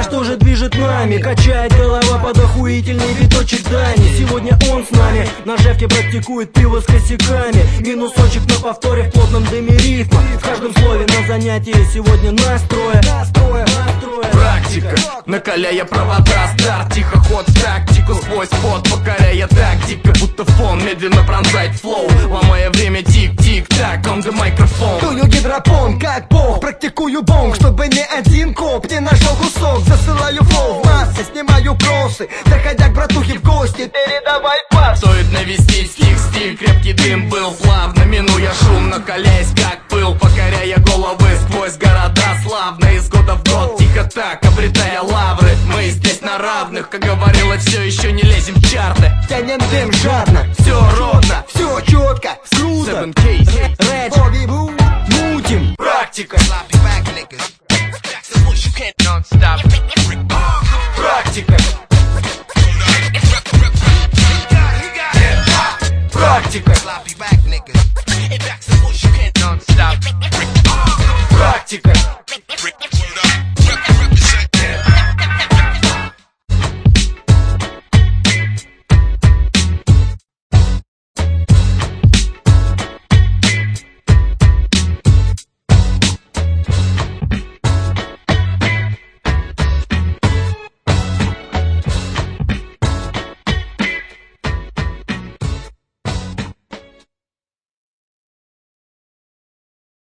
что же движет нами? Качает голова под охуительный биточек Дани. Сегодня он с нами на жевке практикует пиво с косяками. Минусочек на повторе в плотном дыме рифма. В каждом слове на занятии сегодня настроя. Практика, накаляя провода, старт, тихо ход в тактику, сквозь пот, покоряя тактика, будто фон медленно пронзает флоу, ломая время тик-тик-так, on the microphone. Тую гидропон, как бог, практикую бонг, чтобы ни один коп не нашел кусок. Засылаю флоу в массы, снимаю кросы, заходя к братухе в гости, передавай пас. Стоит навестить стиль, крепкий дым был, плавно минуя шум, накаляясь как пыл, покоряя головы сквозь города, славно из года в год, тихо так, обретая лавры. Мы здесь на равных, как говорилось, все еще не лезем в чарты. Тянем дым жадно, все ровно, все четко, круто. 7K, Рэдж, мутим. практика.